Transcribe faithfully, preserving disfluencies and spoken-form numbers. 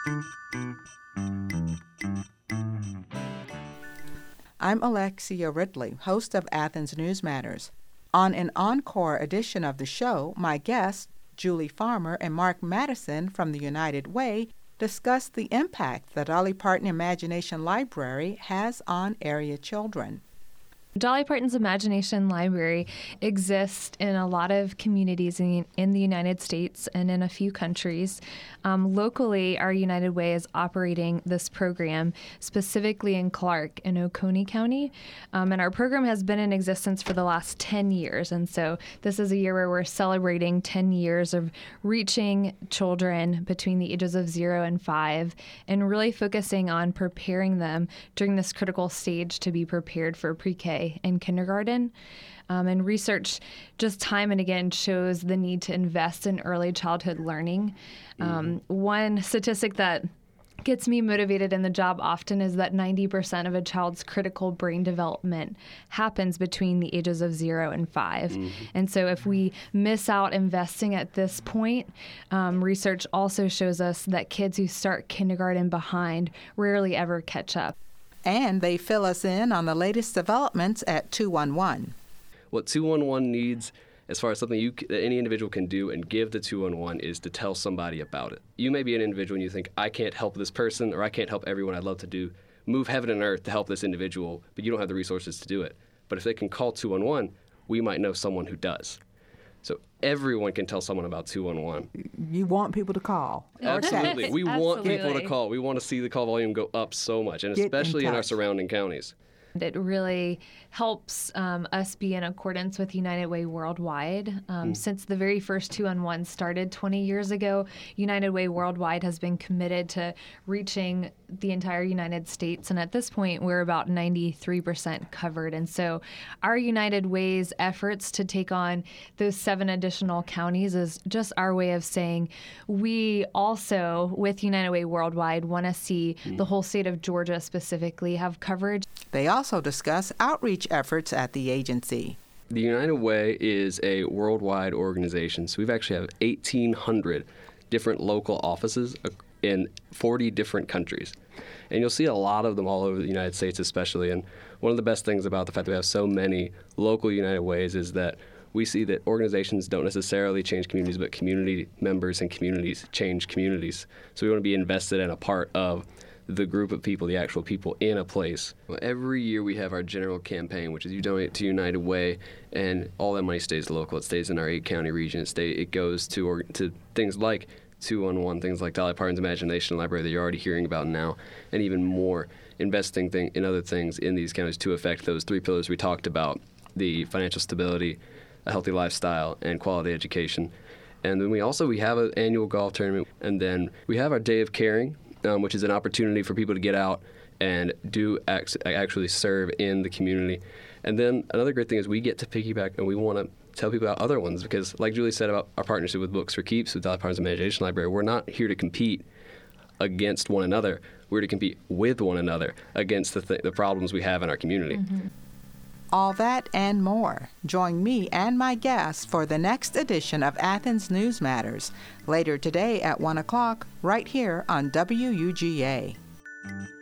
I'm Alexia Ridley, host of Athens News Matters. On an encore edition of the show, my guests, Julie Farmer and Mark Madison from the United Way, discuss the impact the Dolly Parton Imagination Library has on area children. Dolly Parton's Imagination Library exists in a lot of communities in, in the United States and in a few countries. Um, locally, our United Way is operating this program specifically in Clark in Oconee County. Um, and our program has been in existence for the last ten years. And so this is a year where we're celebrating ten years of reaching children between the ages of zero and five and really focusing on preparing them during this critical stage to be prepared for pre-K and kindergarten. Um, and research just time and again shows the need to invest in early childhood learning. Um, mm-hmm. One statistic that gets me motivated in the job often is that ninety percent of a child's critical brain development happens between the ages of zero and five. Mm-hmm. And so if we miss out investing at this point, um, research also shows us that kids who start kindergarten behind rarely ever catch up. And they fill us in on the latest developments at two one one. What two one one needs, as far as something you, that any individual can do and give to two one one, is to tell somebody about it. You may be an individual and you think, I can't help this person, or I can't help everyone I'd love to do, move heaven and earth to help this individual, but you don't have the resources to do it. But if they can call two one one, we might know someone who does. So everyone can tell someone about two one one. You want people to call. Absolutely. We want Absolutely. people to call. We want to see the call volume go up so much, and Get especially in in our touch. surrounding counties. It really helps um, us be in accordance with United Way Worldwide. Um, mm. Since the very first two one one started twenty years ago, United Way Worldwide has been committed to reaching the entire United States. And at this point, we're about ninety-three percent covered. And so our United Way's efforts to take on those seven additional counties is just our way of saying we also, with United Way Worldwide, want to see mm. the whole state of Georgia specifically have coverage. They also discuss outreach efforts at the agency. The United Way is a worldwide organization, so we've actually have eighteen hundred different local offices in forty different countries. And you'll see a lot of them all over the United States especially. And one of the best things about the fact that we have so many local United Ways is that we see that organizations don't necessarily change communities, but community members and communities change communities. So we want to be invested in a part of the group of people, the actual people in a place. Well, every year we have our general campaign, which is you donate to United Way, and all that money stays local. It stays in our eight-county region. It, stay, it goes to or, to things like two one one, things like Dolly Parton's Imagination Library that you're already hearing about now, and even more, investing thing, in other things in these counties to affect those three pillars we talked about, the financial stability, a healthy lifestyle, and quality education. And then we also we have an annual golf tournament, and then we have our Day of Caring, Um, which is an opportunity for people to get out and do act- actually serve in the community. And then another great thing is we get to piggyback and we want to tell people about other ones because, like Julie said about our partnership with Books for Keeps, with Dolly Parton's Imagination Library, we're not here to compete against one another. We're to compete with one another against the, th- the problems we have in our community. Mm-hmm. All that and more. Join me and my guests for the next edition of Athens News Matters, later today at one o'clock, right here on W U G A.